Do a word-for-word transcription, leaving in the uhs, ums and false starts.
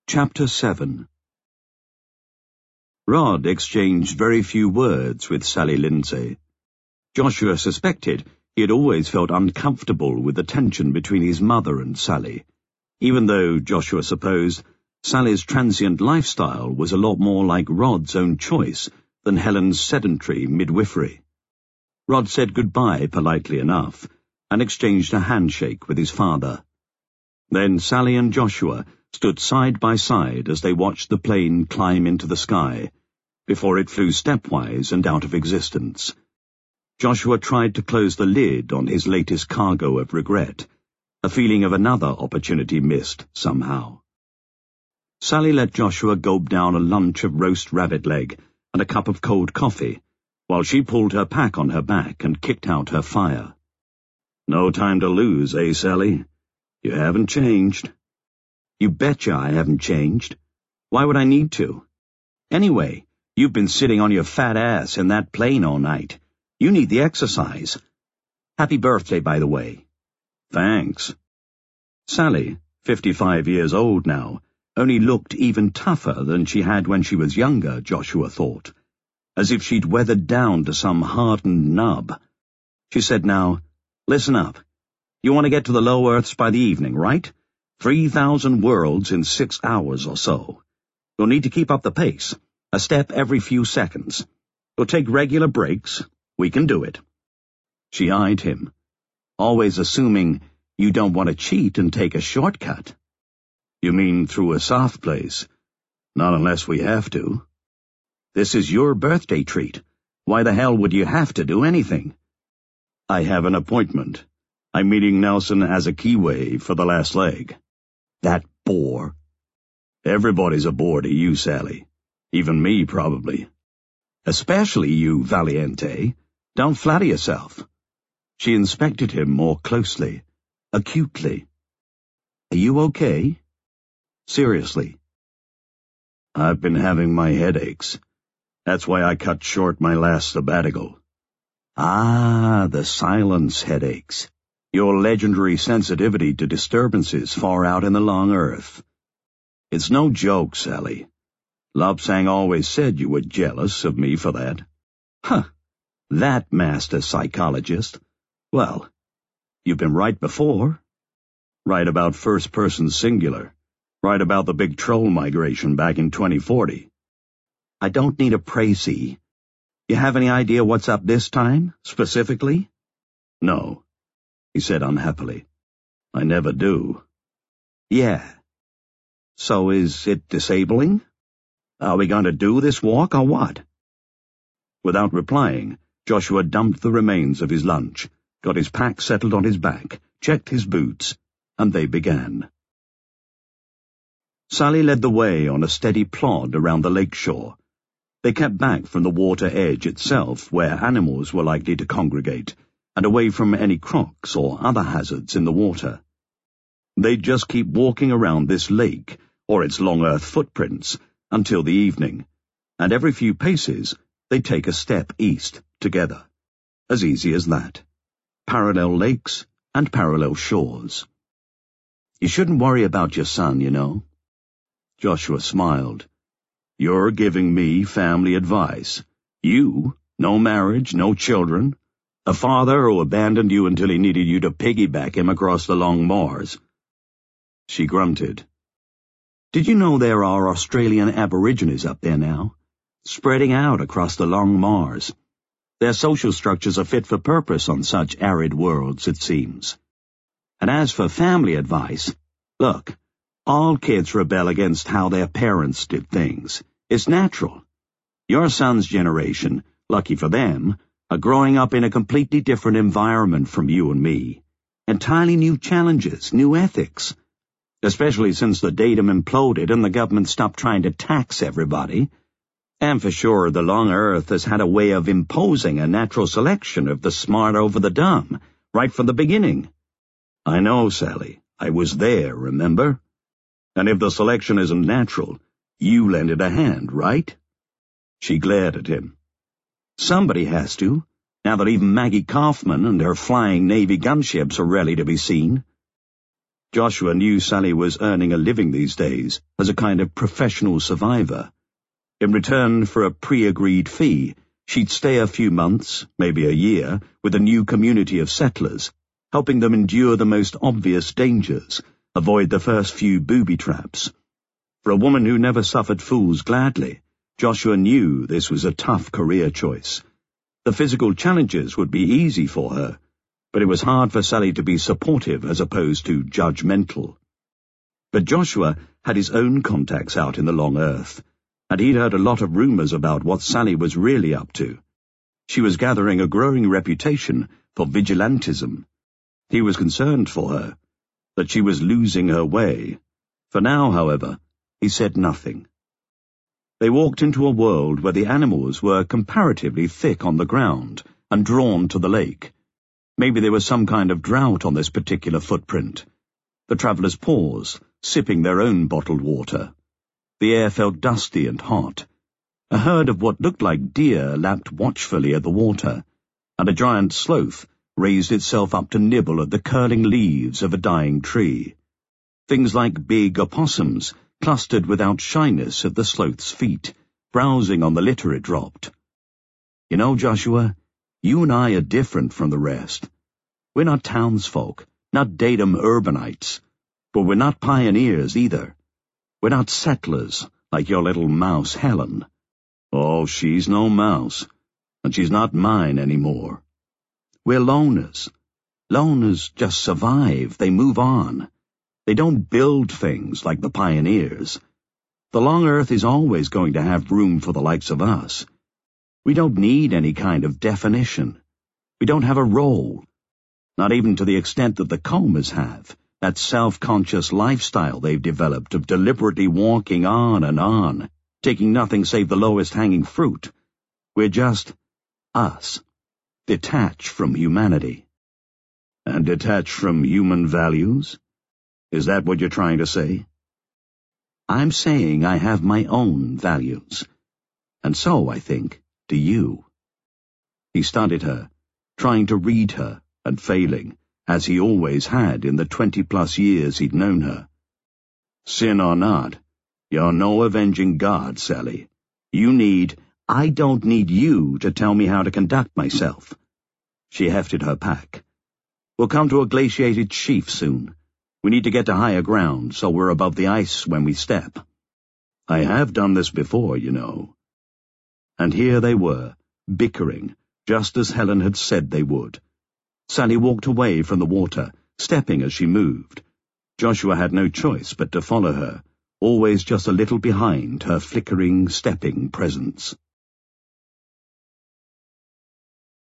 Chapter seven. Rod exchanged very few words with Sally Lindsay. Joshua suspected he had always felt uncomfortable with the tension between his mother and Sally, even though Joshua supposed Sally's transient lifestyle was a lot more like Rod's own choice than Helen's sedentary midwifery. Rod said goodbye politely enough and exchanged a handshake with his father. Then Sally and Joshua stood side by side as they watched the plane climb into the sky, before it flew stepwise and out of existence. Joshua tried to close the lid on his latest cargo of regret, a feeling of another opportunity missed somehow. Sally let Joshua gulp down a lunch of roast rabbit leg and a cup of cold coffee, while she pulled her pack on her back and kicked out her fire. "No time to lose, eh, Sally? You haven't changed." "You betcha I haven't changed. Why would I need to? Anyway, you've been sitting on your fat ass in that plane all night. You need the exercise. Happy birthday, by the way." "Thanks." Sally, fifty-five years old now, only looked even tougher than she had when she was younger, Joshua thought, as if she'd weathered down to some hardened nub. She said now, "Listen up. You want to get to the low earths by the evening, right? Three thousand worlds in six hours or so. You'll need to keep up the pace, a step every few seconds. You'll take regular breaks. We can do it." She eyed him, always assuming you don't want to cheat and take a shortcut. "You mean through a soft place? Not unless we have to." "This is your birthday treat. Why the hell would you have to do anything?" "I have an appointment. I'm meeting Nelson Azakiwe for the last leg." "That bore." "Everybody's a bore to you, Sally. Even me, probably." "Especially you, Valiente. Don't flatter yourself." She inspected him more closely, acutely. "Are you okay?" "Seriously." "I've been having my headaches. That's why I cut short my last sabbatical." "Ah, the silence headaches. Your legendary sensitivity to disturbances far out in the long earth." "It's no joke, Sally. Lobsang always said you were jealous of me for that." "Huh, that master psychologist. Well, you've been right before." "Right about first-person singular. Right about the big troll migration back in twenty forty. "I don't need a précis. You have any idea what's up this time, specifically?" "No," he said unhappily. "I never do." "Yeah. So is it disabling? Are we going to do this walk or what?" Without replying, Joshua dumped the remains of his lunch, got his pack settled on his back, checked his boots, and they began. Sally led the way on a steady plod around the lakeshore. They kept back from the water edge itself, where animals were likely to congregate, and away from any crocs or other hazards in the water. They'd just keep walking around this lake, or its long earth footprints, until the evening, and every few paces they'd take a step east together. As easy as that. Parallel lakes and parallel shores. "You shouldn't worry about your son, you know." Joshua smiled. "You're giving me family advice. You, no marriage, no children. A father who abandoned you until he needed you to piggyback him across the long moors." She grunted. "Did you know there are Australian Aborigines up there now? Spreading out across the long moors. Their social structures are fit for purpose on such arid worlds, it seems. And as for family advice, look, all kids rebel against how their parents did things. It's natural. Your son's generation, lucky for them, are growing up in a completely different environment from you and me. Entirely new challenges, new ethics. Especially since the datum imploded and the government stopped trying to tax everybody. And for sure, the long earth has had a way of imposing a natural selection of the smart over the dumb, right from the beginning." "I know, Sally. I was there, remember? And if the selection isn't natural, you lended a hand, right?" She glared at him. "Somebody has to, now that even Maggie Kaufman and her flying Navy gunships are rarely to be seen." Joshua knew Sally was earning a living these days as a kind of professional survivor. In return for a pre-agreed fee, she'd stay a few months, maybe a year, with a new community of settlers, helping them endure the most obvious dangers, avoid the first few booby traps. For a woman who never suffered fools gladly, Joshua knew this was a tough career choice. The physical challenges would be easy for her, but it was hard for Sally to be supportive as opposed to judgmental. But Joshua had his own contacts out in the long earth, and he'd heard a lot of rumors about what Sally was really up to. She was gathering a growing reputation for vigilantism. He was concerned for her, that she was losing her way. For now, however, he said nothing. They walked into a world where the animals were comparatively thick on the ground and drawn to the lake. Maybe there was some kind of drought on this particular footprint. The travellers paused, sipping their own bottled water. The air felt dusty and hot. A herd of what looked like deer lapped watchfully at the water, and a giant sloth raised itself up to nibble at the curling leaves of a dying tree. Things like big opossums clustered without shyness at the sloth's feet, browsing on the litter it dropped. You know, Joshua, you and I are different from the rest. We're not townsfolk, not datum urbanites, but we're not pioneers either. We're not settlers like your little mouse Helen. Oh, she's no mouse, and she's not mine anymore. We're loners. Loners just survive, they move on. They don't build things like the pioneers. The long earth is always going to have room for the likes of us. We don't need any kind of definition. We don't have a role. Not even to the extent that the Combers have, that self-conscious lifestyle they've developed of deliberately walking on and on, taking nothing save the lowest hanging fruit. We're just us, detached from humanity. And detached from human values? Is that what you're trying to say? I'm saying I have my own values. And so, I think, do you. He studied her, trying to read her, and failing, as he always had in the twenty-plus years he'd known her. Sin or not, you're no avenging god, Sally. You need, I don't need you to tell me how to conduct myself. She hefted her pack. We'll come to a glaciated sheaf soon. We need to get to higher ground so we're above the ice when we step. I have done this before, you know. And here they were, bickering, just as Helen had said they would. Sally walked away from the water, stepping as she moved. Joshua had no choice but to follow her, always just a little behind her flickering, stepping presence.